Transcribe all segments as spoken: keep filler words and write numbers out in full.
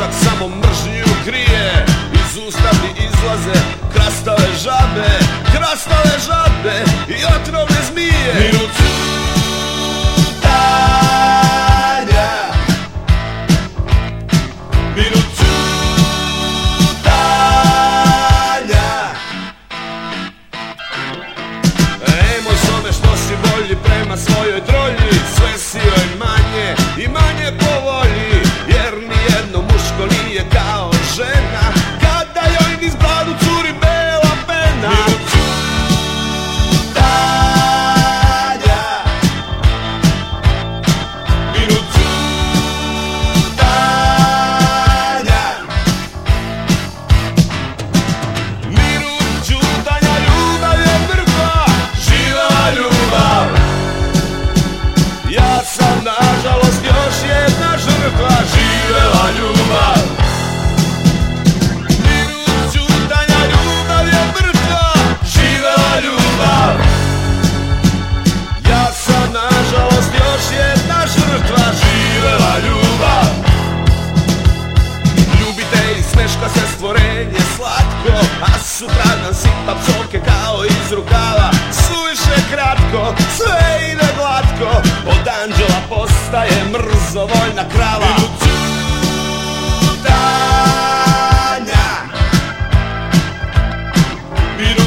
mozak samo mržnju krije. Iz usta mi izlaze krastave žabe, krastave žabe i otrovne zmije. Minut ćutanja, minut ćutanja. Ej moj some, što si bolji prema svojoj trolji, sve si joj manje i manje po volji, jer nijedno muško nije kao žena kada joj niz bradu curi bela pena. Minut ćutanja, minut ćutanja, minut ćutanja. Ljubav je mrtva, živela ljubav. Ja sam nažalost još jedna žrtva, živela ljubav. Minut ćutanja, ljubav je mrtva, živela ljubav. Ja sam nažalost još jedna žrtva, živela ljubav. Ljubite i smeška se stvorenje slatko, a sutradan sipa psovke kao iz rukava. Suviše kratko, sve ide glatko, od anđela postaje mrzovoljna krava. Minut ćutanja, minut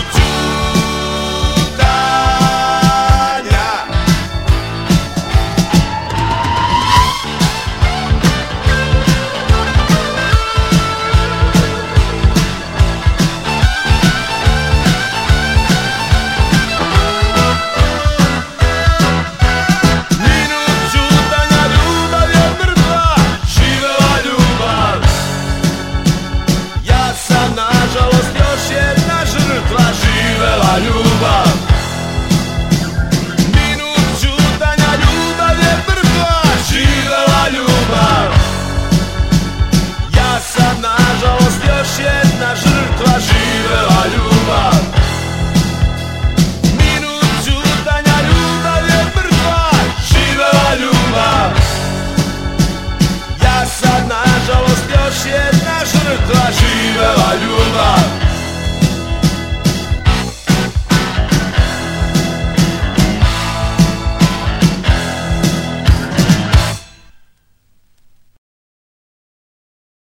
ćutanja. Minut ćutanja, ljubav je mrtva, živela ljubav. Ja sam nažalost još jedna žrtva, živela ljubav. Minut ćutanja, ljubav je mrtva, živela ljubav. Ja sam nažalost još jedna žrtva, živela ljubav. Minut ćutanja, ljubav je mrtva, živela ljubav. Ja sam nažalost još jedna žrtva, živela